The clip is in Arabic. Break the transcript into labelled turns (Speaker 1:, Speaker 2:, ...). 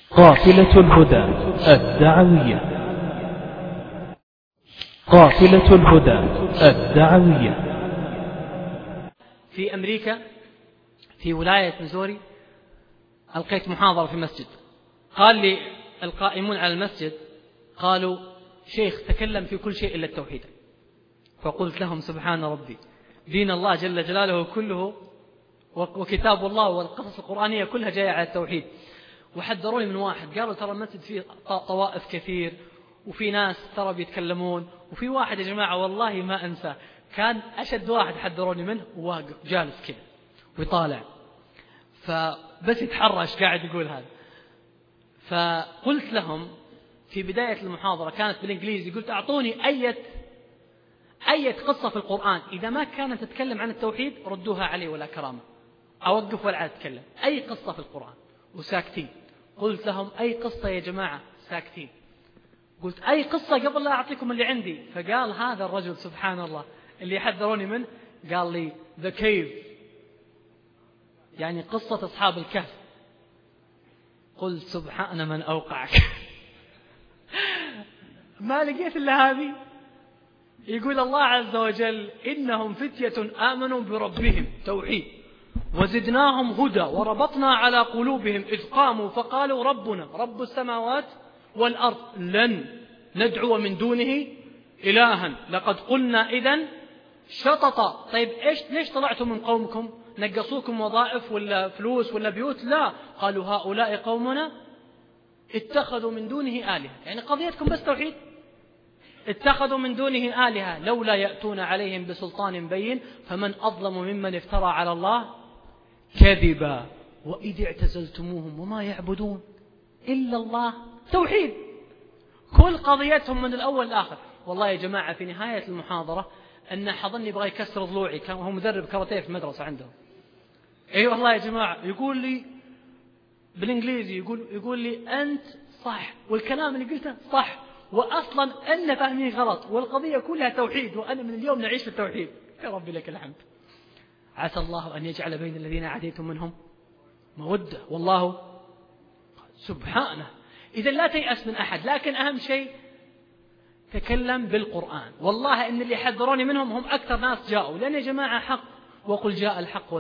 Speaker 1: قافلة الهدى الدعوية. قافلة الهدى الدعوية.
Speaker 2: في أمريكا في ولاية ميزوري ألقيت محاضرة في مسجد. قال لي القائمون على المسجد قالوا: شيخ تكلم في كل شيء إلا التوحيد. فقلت لهم: سبحان ربي، دين الله جل جلاله كله وكتاب الله والقصص القرآنية كلها جاية على التوحيد. وحذروني من واحد، قالوا: ترى المسجد فيه طوائف كثير وفي ناس ترى بيتكلمون، وفي واحد يا جماعة والله ما أنسى كان أشد واحد حذروني منه، وواقف جالس كذا ويطالع، فبس يتحرش قاعد يقول هذا. فقلت لهم في بداية المحاضرة كانت بالإنجليزي، قلت: أعطوني أي قصة في القرآن إذا ما كانت تتكلم عن التوحيد ردوها علي ولا كرامة، أوقف ولا عاد أتكلم. أي قصة في القرآن، وساكتين. قلت لهم: أي قصة يا جماعة؟ ساكتين. قلت: أي قصة قبل لا أعطيكم اللي عندي. فقال هذا الرجل سبحان الله اللي يحذروني منه، قال لي: The Cave، يعني قصة أصحاب الكهف. قلت: سبحان من أوقعك. ما لقيت إلا هذه. يقول الله عز وجل: إنهم فتية آمنوا بربهم، توحيد، وزدناهم هدى وربطنا على قلوبهم إذ قاموا فقالوا ربنا رب السماوات والأرض لن ندعو من دونه إلها لقد قلنا إذن شططا. طيب ليش طلعتم من قومكم؟ نقصوكم وظائف ولا فلوس ولا بيوت؟ لا، قالوا هؤلاء قومنا اتخذوا من دونه آلهة. يعني قضيتكم بس توحيد. اتخذوا من دونه آلهة لولا يأتون عليهم بسلطان بين فمن أظلم ممن افترى على الله كذبا وإذ اعتزلتموهم وما يعبدون إلا الله. توحيد، كل قضيتهم من الأول للآخر. والله يا جماعة في نهاية المحاضرة أن حضني يبغى يكسر ضلوعي، كان هو مدرب كاراتيه في المدرسة عندهم. أي والله يا جماعة، يقول لي بالإنجليزي، يقول لي أنت صح والكلام اللي قلته صح، وأصلا أن فاهمين غلط، والقضية كلها توحيد، وأنا من اليوم نعيش في التوحيد. يا ربي لك الحمد. عسى الله أن يجعل بين الذين عاديتم منهم مودة، والله سبحانه. إذا لا تيأس من أحد، لكن أهم شيء تكلم بالقرآن. والله إن اللي حذروني منهم هم أكثر ناس جاءوا، لأن يا جماعة حق، وقل جاء الحق